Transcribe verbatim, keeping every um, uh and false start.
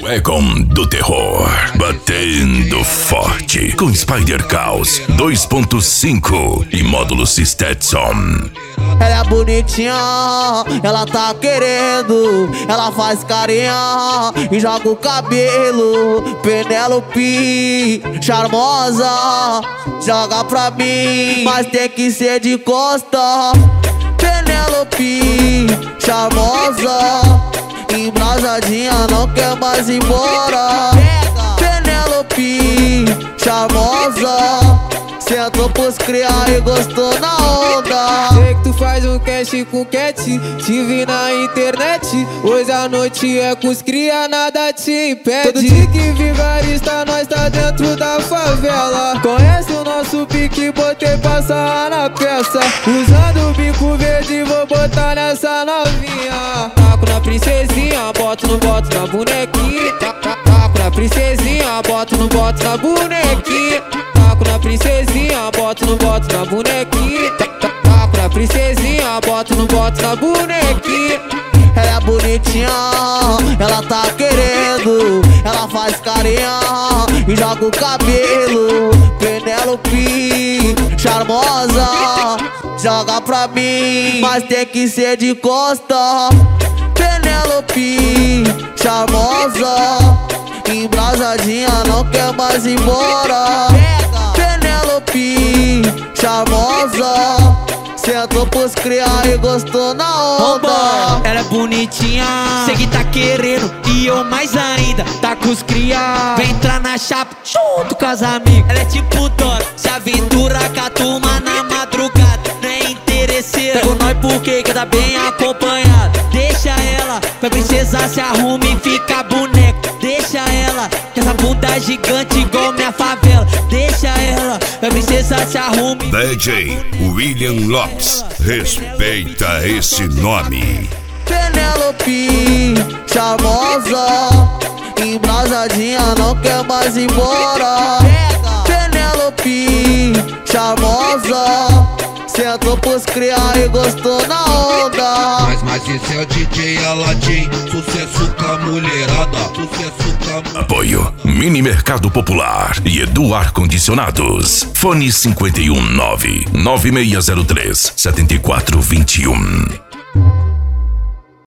Welcome do terror, batendo forte com Spider Caos dois ponto cinco e módulo Stetson. Ela é bonitinha, ela tá querendo, ela faz carinha e joga o cabelo. Penélope, charmosa, joga pra mim, mas tem que ser de costa. Penélope, charmosa, embrasadinha, não quer mais ir embora. Penélope, charmosa, sentou pros criar e gostou na onda. Sei que tu faz um cast com cat, te vi na internet. Hoje a noite é com os cria, nada te impede. Todo dia que vigarista, nós tá dentro da favela. Conhece o nosso pique, botei passar na peça. Usando o bico verde, vou botar nessa novinha. Taco na princesinha, boto no boto na bonequinha. Taco na princesinha, boto no boto na bonequinha. Taco na princesinha, boto no boto na bonequinha. Taco na princesinha, boto no boto na bonequinha. Ela é bonitinha, ela tá querendo, ela faz carinha e joga o cabelo. Penélope, charmosa, joga pra mim, mas tem que ser de costa. Penélope, charmosa, embrasadinha, não quer mais ir embora. Penélope, charmosa, sentou pros criar e gostou na onda. Ela é bonitinha, sei que tá querendo e eu mais ainda, tá com os cria. Vem entrar na chapa junto com as amigas. Ela é tipo Dora, se aventura com a turma na madrugada. Não é interesseira, pega nós porque quer tá bem acompanhado. Deixa ela, pra princesa se arruma e fica boneca. Deixa ela, com essa bunda gigante igual minha favela. Deixa ela, pra princesa se arruma. D J William Lopes, respeita esse nome. Penélope, charmosa, embrasadinha, não quer mais ir embora. Penélope, charmosa, sentou pros criar e gostou na onda. Mas, mas esse é o D J Aladim, sucesso com a mulherada, sucesso com a... Apoio Mini Mercado Popular e Edu Ar Condicionados. Fone cinco um nove, nove seis zero três, sete quatro dois um.